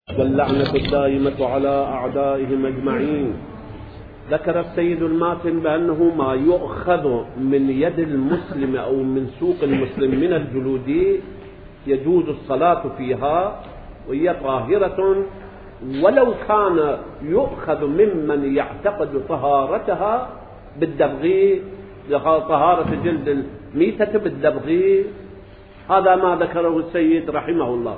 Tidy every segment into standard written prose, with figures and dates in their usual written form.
واللعنة الدائمة على أعدائهم أجمعين. ذكر السيد الماتن بأنه ما يؤخذ من يد المسلم أو من سوق المسلم من الجلود يجوز الصلاة فيها وهي طاهرة، ولو كان يؤخذ ممن يعتقد طهارتها بالدبغ، طهارة جلد الميتة بالدبغ. هذا ما ذكره السيد رحمه الله.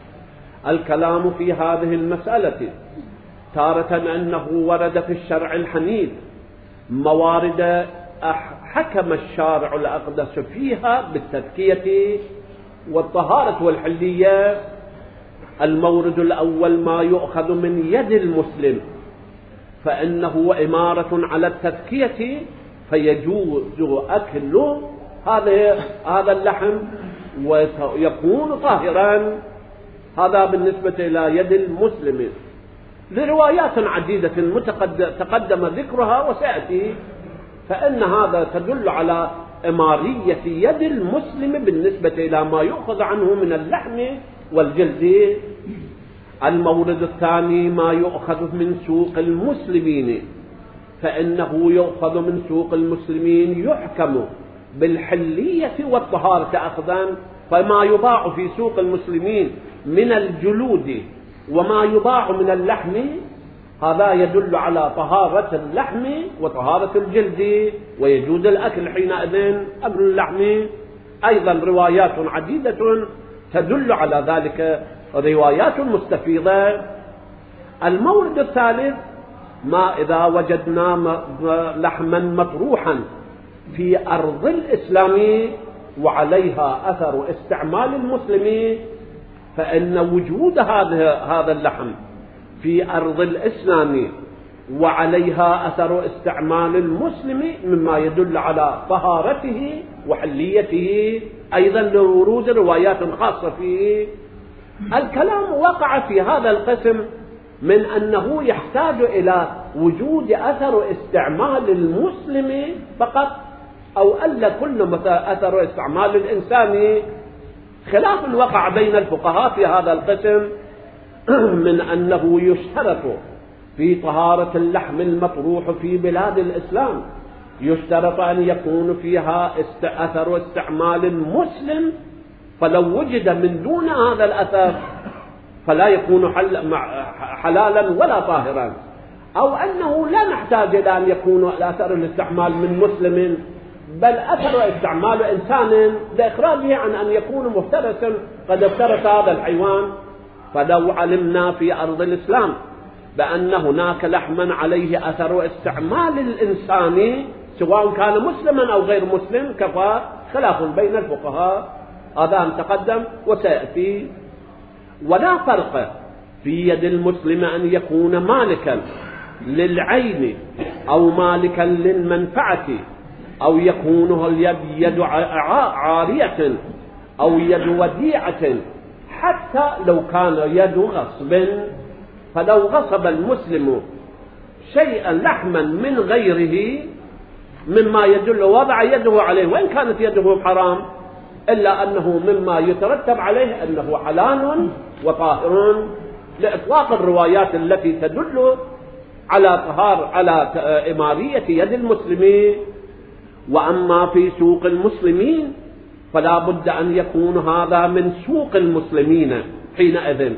الكلام في هذه المسألة تارة أنه ورد في الشرع الحنيف موارد حكم الشارع الأقدس فيها بالتزكية والطهارة والحلية. المورد الأول ما يؤخذ من يد المسلم فإنه إمارة على التزكية، فيجوز أكل هذا اللحم ويكون طاهرا. هذا بالنسبة إلى يد المسلم لروايات عديدة تقدم ذكرها وسيأتي، فإن هذا تدل على إمارية يد المسلم بالنسبة إلى ما يؤخذ عنه من اللحم والجلد. المورد الثاني ما يؤخذ من سوق المسلمين، فإنه يؤخذ من سوق المسلمين يحكم بالحلية والطهارة أخذا. فما يباع في سوق المسلمين من الجلود وما يباع من اللحم هذا يدل على طهارة اللحم وطهارة الجلد، ويجوز الأكل حينئذ قبل اللحم. أيضا روايات عديدة تدل على ذلك، روايات مستفيضة. المورد الثالث ما إذا وجدنا لحما مطروحا في أرض الإسلام وعليها أثر استعمال المسلم، فإن وجود هذا اللحم في أرض الإسلام وعليها أثر استعمال المسلم مما يدل على طهارته وحليته، أيضا لورود روايات خاصة فيه. الكلام وقع في هذا القسم من أنه يحتاج إلى وجود أثر استعمال المسلم فقط، أو ألا كل أثر استعمال الإنسان. خلاف وقع بين الفقهاء في هذا القسم من أنه يشترط في طهارة اللحم المطروح في بلاد الإسلام، يشترط أن يكون فيها أثر استعمال مسلم، فلو وجد من دون هذا الأثر فلا يكون حلالا ولا طاهرا، أو أنه لا نحتاج إلى أن يكون أثر الاستعمال من مسلم، بل أثر استعمال إنسان لإخراجه عن أن يكون مفترسا قد افترس هذا الحيوان. فلو علمنا في أرض الإسلام بأن هناك لحما عليه أثر استعمال الإنسان سواء كان مسلما أو غير مسلم كفى. خلاف بين الفقهاء، هذا أن تقدم وسيأتي. ولا فرق في يد المسلم أن يكون مالكا للعين أو مالكا للمنفعة، أو يكون اليد يد عارية أو يد وديعة، حتى لو كان يد غصب. فلو غصب المسلم شيئا لحما من غيره مما يدل وضع يده عليه، وإن كانت يده حرام، إلا أنه مما يترتب عليه أنه حلال وطاهر، لإطلاق الروايات التي تدل على إمارية يد المسلمين. وأما في سوق المسلمين فلا بد أن يكون هذا من سوق المسلمين حينئذ.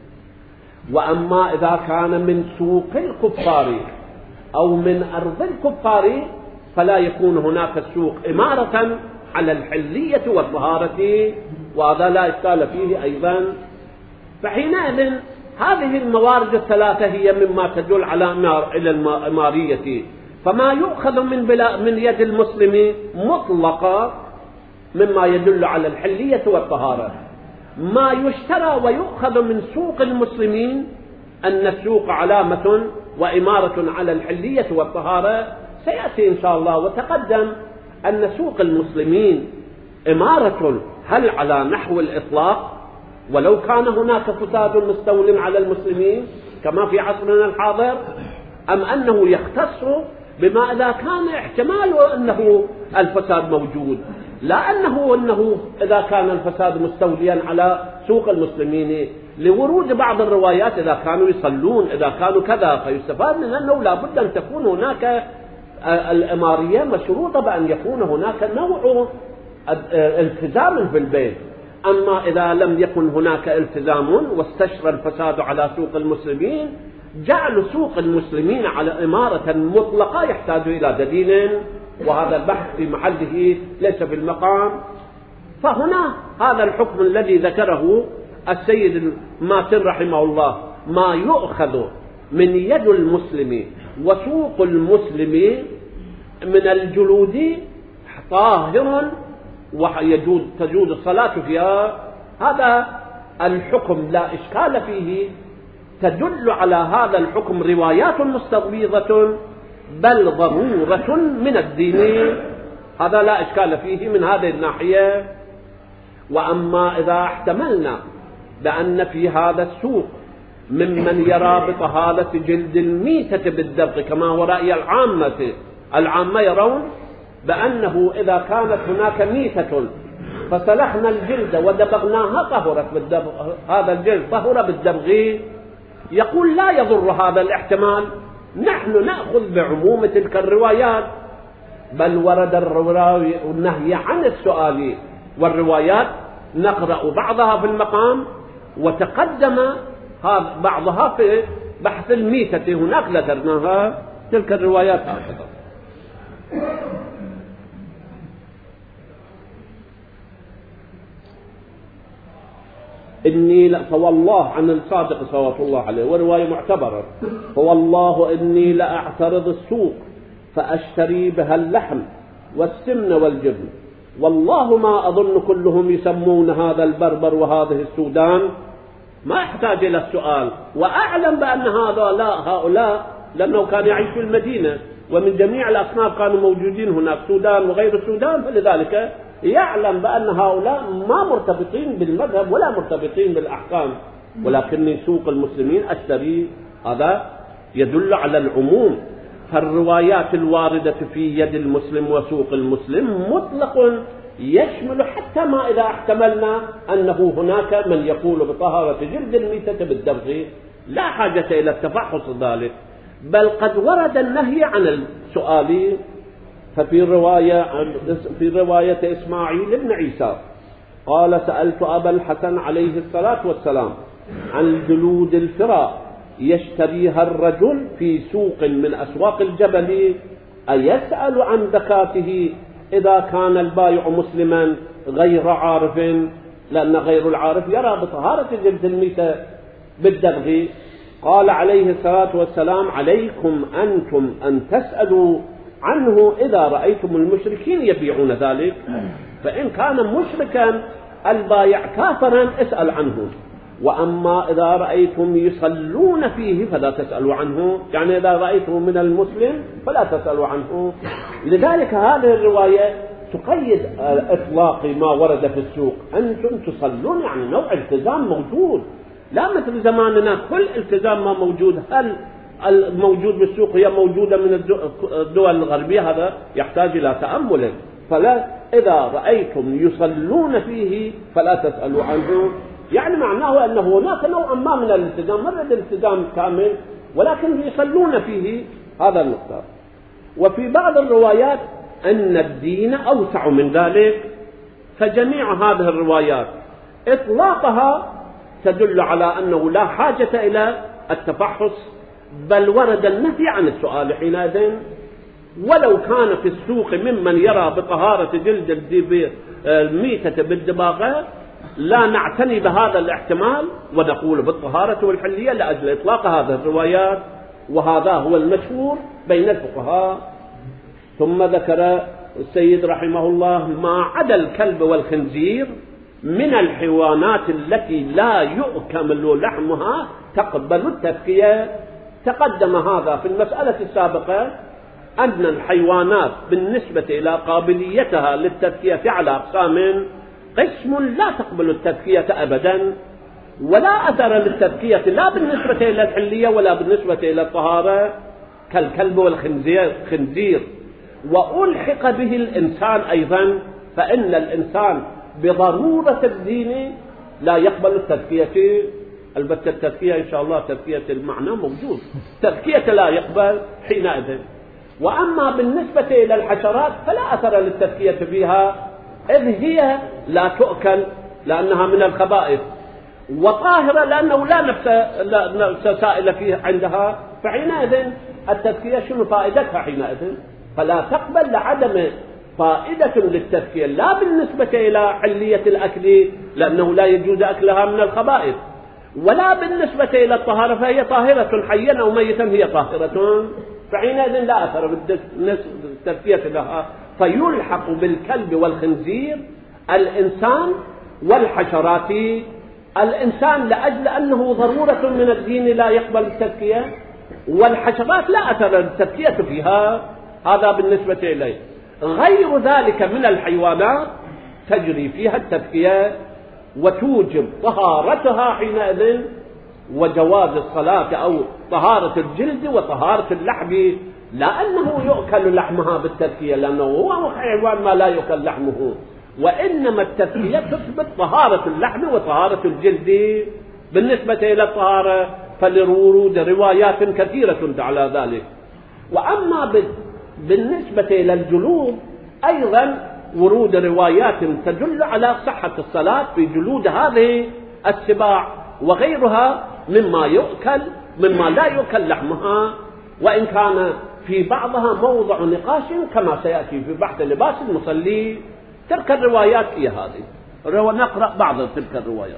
وأما إذا كان من سوق الكفار أو من أرض الكفار فلا يكون هناك السوق إمارة على الحلية والطهارة، وهذا لا إشكال فيه أيضا. فحينئذ هذه الموارد الثلاثة هي مما تدل على الإمارية. فما يؤخذ من يد المسلم مطلقا مما يدل على الحلية والطهارة. ما يشترى ويؤخذ من سوق المسلمين أن السوق علامة وإمارة على الحلية والطهارة، سيأتي إن شاء الله وتقدم أن سوق المسلمين إمارة هل على نحو الإطلاق ولو كان هناك فساد مستول على المسلمين كما في عصرنا الحاضر، أم أنه يختص بما إذا كان احتمال أنه الفساد موجود، لا أنه إذا كان الفساد مستوليا على سوق المسلمين. لورود بعض الروايات إذا كانوا يصلون إذا كانوا كذا، فيستفاد من أنه لا بد أن تكون هناك الإمارية مشروطة بأن يكون هناك نوع التزام في البيت. أما إذا لم يكن هناك التزام واستشرى الفساد على سوق المسلمين، جعل سوق المسلمين على إمارة مطلقة يحتاج إلى دليل، وهذا البحث في محله ليس في المقام. فهنا هذا الحكم الذي ذكره السيد الماتن رحمه الله، ما يؤخذ من يد المسلم وسوق المسلم من الجلود طاهر وتجوز الصلاة فيها، هذا الحكم لا إشكال فيه. تدل على هذا الحكم روايات مستفيضة بل ضرورة من الدين، هذا لا إشكال فيه من هذه الناحية. وأما إذا احتملنا بأن في هذا السوق ممن يرى بطهارة جلد الميتة بالدبغ كما هو رأي العامة يرون بأنه إذا كانت هناك ميتة فسلخنا الجلد ودبغناها طهرت بالدبغ، هذا الجلد طهر بالدبغ. يقول لا يضر هذا الاحتمال، نحن نأخذ بعموم تلك الروايات، بل ورد النهي عن السؤال والروايات نقرأ بعضها في المقام، وتقدم بعضها في بحث الميتة، هناك ذكرناها تلك الروايات هكذا. فوالله عن الصادق صلوات الله عليه، ورواية معتبرة، فوالله إني لأعترض السوق فأشتري بها اللحم والسمن والجبن، والله ما أظن كلهم يسمون هذا البربر وهذه السودان، ما يحتاج إلى السؤال. وأعلم بأن هؤلاء لأنه كان يعيش في المدينة ومن جميع الأصناف كانوا موجودين هناك، سودان وغير السودان، فلذلك يعلم بأن هؤلاء ما مرتبطين بالمذهب ولا مرتبطين بالأحكام، ولكن سوق المسلمين أشتري، هذا يدل على العموم. فالروايات الواردة في يد المسلم وسوق المسلم مطلق يشمل حتى ما إذا احتملنا أنه هناك من يقول بطهارة جلد الميتة بالدبغ، لا حاجة إلى التفحص ذلك، بل قد ورد النهي عن السؤال. ففي رواية إسماعيل بن عيسى قال سألت أبا الحسن عليه الصلاة والسلام عن جلود الفراء يشتريها الرجل في سوق من أسواق الجبل أيسأل عن زكاته إذا كان البائع مسلما غير عارف، لأن غير العارف يرى بطهارة جلد الميتة بالدبغ. قال عليه الصلاة والسلام عليكم أنتم أن تسألوا عنه إذا رأيتم المشركين يبيعون ذلك، فإن كان مشركا البائع كافرا اسأل عنه، وأما إذا رأيتم يصلون فيه فلا تسألوا عنه، يعني إذا رأيتم من المسلم فلا تسألوا عنه. لذلك هذه الرواية تقيد إطلاق ما ورد في السوق، أنتم تصلون، يعني نوع التزام موجود، لا مثل زماننا كل التزام ما موجود. هل الموجود بالسوق هي موجودة من الدول الغربية؟ هذا يحتاج إلى تأمل. فلا إذا رأيتم يصلون فيه فلا تسألوا عنه، يعني معناه أنه هناك نوع ما من الالتزام، مرد الالتزام كامل ولكن يصلون فيه، هذا النقطة. وفي بعض الروايات أن الدين أوسع من ذلك، فجميع هذه الروايات إطلاقها تدل على أنه لا حاجة إلى التفحص، بل ورد النهي عن السؤال حينئذ. ولو كان في السوق ممن يرى بطهارة جلد الميتة بالدباغة لا نعتني بهذا الاحتمال ونقول بالطهارة والحلية لأجل إطلاق هذه الروايات، وهذا هو المشهور بين الفقهاء. ثم ذكر السيد رحمه الله ما عدا الكلب والخنزير من الحيوانات التي لا يؤكل لحمها تقبل التذكية. تقدم هذا في المسألة السابقة أن الحيوانات بالنسبة إلى قابليتها للتذكية على أقسام، قسم لا تقبل التذكية أبدا ولا أثر للتذكية لا بالنسبة إلى الحلية ولا بالنسبة إلى الطهارة، كالكلب والخنزير. وألحق به الإنسان أيضا، فإن الإنسان بضرورة الدين لا يقبل التذكية. البتة التزكية إن شاء الله تزكية المعنى موجود، تزكية لا يقبل حينئذ. وأما بالنسبة إلى الحشرات فلا أثر للتزكية فيها، إذ هي لا تؤكل لأنها من الخبائث، وطاهرة لأنه لا نفس سائلة فيه عندها، فحينئذ التزكية شنو فائدتها حينئذ؟ فلا تقبل لعدم فائدة للتزكية، لا بالنسبة إلى حلية الأكل لأنه لا يجوز أكلها من الخبائث، ولا بالنسبة إلى الطهارة فهي طاهرة حيا أو ميتا هي طاهرة، فحينئذ لا أثر بالتزكية لها، فيلحق بالكلب والخنزير الإنسان والحشرات. الإنسان لأجل أنه ضرورة من الدين لا يقبل التزكية، والحشرات لا أثر للتزكية فيها، هذا بالنسبة إليه. غير ذلك من الحيوانات تجري فيها التزكية وتوجب طهارتها حينئذ وجواز الصلاة، أو طهارة الجلد وطهارة اللحم، لأنه يؤكل لحمها بالتزكية، لأنه هو حيوان ما لا يؤكل لحمه، وإنما التزكية تثبت طهارة اللحم وطهارة الجلد. بالنسبة إلى الطهارة فلورود روايات كثيرة على ذلك. وأما بالنسبة إلى الجلود أيضا ورود روايات تدل على صحة الصلاة في جلود هذه السباع وغيرها مما يؤكل مما لا يؤكل لحمها، وإن كان في بعضها موضع نقاش كما سيأتي في بحث لباس المصلي. تلك الروايات هي هذه، نقرأ بعض تلك الروايات.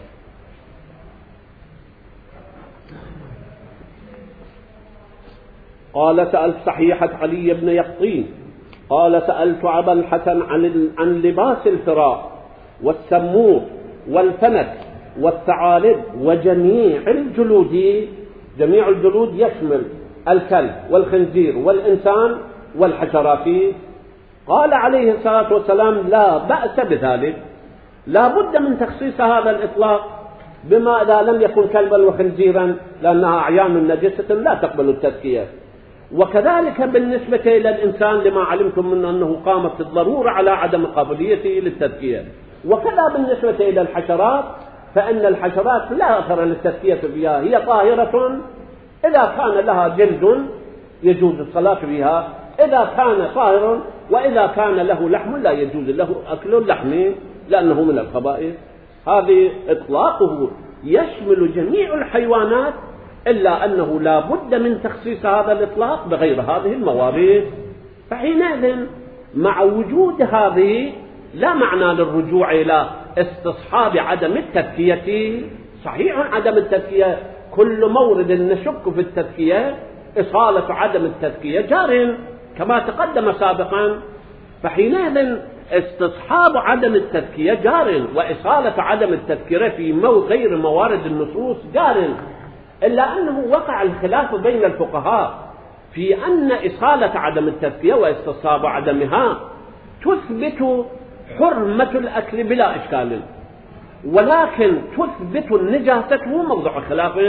قال: سألت صحيحة علي بن يقطين قال: سألت أبا الحسن عن لباس الفراء والسمور والفنك والثعالب وجميع الجلود. جميع الجلود يشمل الكلب والخنزير والإنسان والحشرات. قال عليه الصلاة والسلام: لا بأس بذلك، لا بد من تخصيص هذا الإطلاق بما إذا لم يكن كلبا وخنزيرا، لأنها أعيان نجسة لا تقبل التزكية. وكذلك بالنسبة إلى الإنسان لما علمتم من أنه قامت الضرورة على عدم قابليته للتزكية. وكذا بالنسبة إلى الحشرات، فإن الحشرات لا أثر للتزكية فيها، هي طاهرة إذا كان لها جلد يجوز الصلاة بها، إذا كان طاهر، وإذا كان له لحم لا يجوز له أكل اللحم لأنه من الخبائث. هذه إطلاقه يشمل جميع الحيوانات، إلا أنه لا بد من تخصيص هذا الإطلاق بغير هذه الموارد. فحينئذ مع وجود هذه لا معنى للرجوع إلى استصحاب عدم التزكية. صحيح عدم التزكية، كل مورد نشك في التزكية إصالة عدم التزكية جار كما تقدم سابقا، فحينئذ استصحاب عدم التزكية جار، وإصالة عدم التزكية في غير موارد النصوص جار، إلا أنه وقع الخلاف بين الفقهاء في أن إصالة عدم التزكية واستصحاب عدمها تثبت حرمة الأكل بلا إشكال، ولكن تثبت النجاسة موضع خلاف،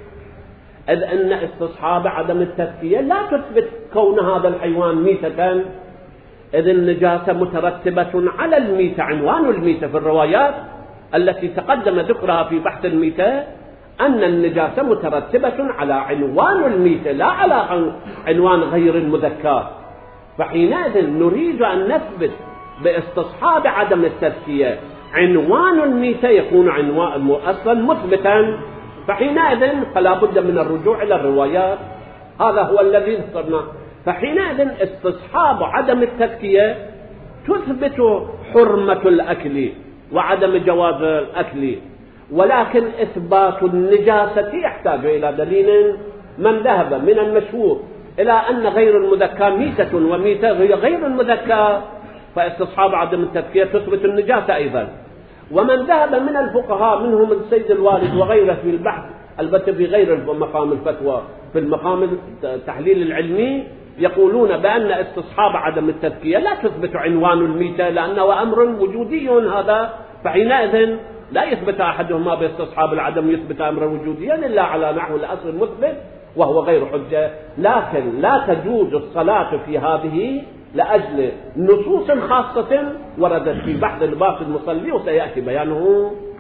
إذ أن استصحاب عدم التزكية لا تثبت كون هذا الحيوان ميتة، إذ النجاسة مترتبة على الميتة. عنوان الميتة في الروايات التي تقدم ذكرها في بحث الميتة أن النجاسة مترتبة على عنوان الميتة لا على عنوان غير المذكى. فحينئذ نريد أن نثبت باستصحاب عدم التزكية عنوان الميتة يكون عنوان أصلا مثبتا، فحينئذ فلا بد من الرجوع إلى الروايات. هذا هو الذي ذكرناه. فحينئذ استصحاب عدم التزكية تثبت حرمة الأكل وعدم جواز الأكل، ولكن إثبات النجاسة يحتاج إلى دليل. من ذهب من المشهور إلى أن غير المذكى ميتة وميتة غير المذكى، فاستصحاب عدم التزكية تثبت النجاسة أيضا. ومن ذهب من الفقهاء منهم السيد الوالد وغيره في البحث، البته في غير مقام الفتوى، في المقام التحليل العلمي، يقولون بأن استصحاب عدم التزكية لا تثبت عنوان الميتة لأنه أمر وجودي هذا، فحينئذ لا يثبت أحدهما باستصحاب العدم يثبت أمرا وجوديا إلا على نحو الأصل المثبت وهو غير حجة. لكن لا تجوز الصلاة في هذه لأجل نصوص خاصة وردت في بحث لباس المصلي وسيأتي بيانه.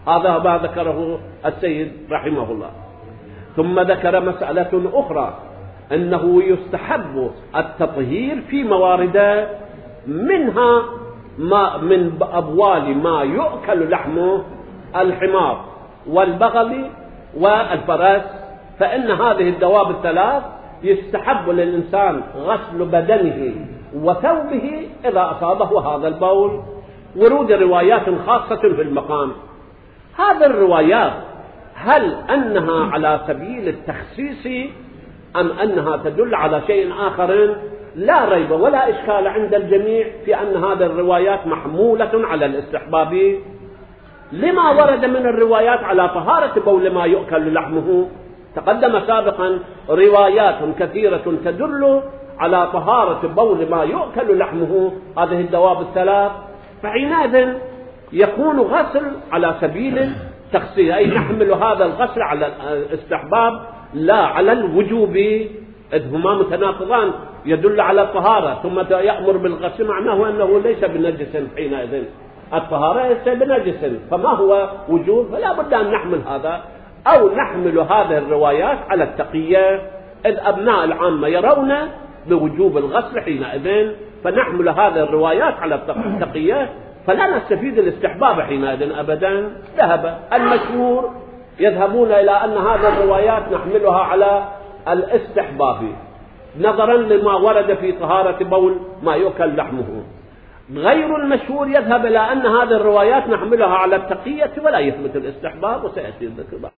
هذا ما ذكره السيد رحمه الله. ثم ذكر مسألة أخرى، أنه يستحب التطهير في موارد، منها من أبوال ما يؤكل لحمه الحمار والبغل والفرس، فإن هذه الدواب الثلاث يستحب للإنسان غسل بدنه وثوبه إذا أصابه هذا البول. ورود روايات خاصة في المقام. هذه الروايات هل أنها على سبيل التخصيص أم أنها تدل على شيء آخر؟ لا ريب ولا إشكال عند الجميع في أن هذه الروايات محمولة على الاستحباب، لما ورد من الروايات على طهارة بول ما يؤكل لحمه. تقدم سابقا روايات كثيرة تدل على طهارة بول ما يؤكل لحمه هذه الدواب الثلاث، فحينئذ يكون غسل على سبيل التخصيص، أي نحمل هذا الغسل على الاستحباب لا على الوجوب، إذ هما متناقضان، يدل على الطهارة ثم يأمر بالغسل معناه أنه ليس بنجس. حينئذ الطهارة ليس بنجس، فما هو وجوب؟ فلا بد أن نحمل هذا أو نحمل هذه الروايات على التقية، إذ أبناء العامة يرون بوجوب الغسل حينئذ، فنحمل هذه الروايات على التقية، فلا نستفيد الاستحباب حينئذ أبدا. ذهب المشهور يذهبون إلى أن هذه الروايات نحملها على الاستحباب نظرا لما ورد في طهارة بول ما يؤكل لحمه. غير المشهور يذهب إلى أن هذه الروايات نحملها على التقية ولا يثبت الاستحباب، وسيأتي الذكر.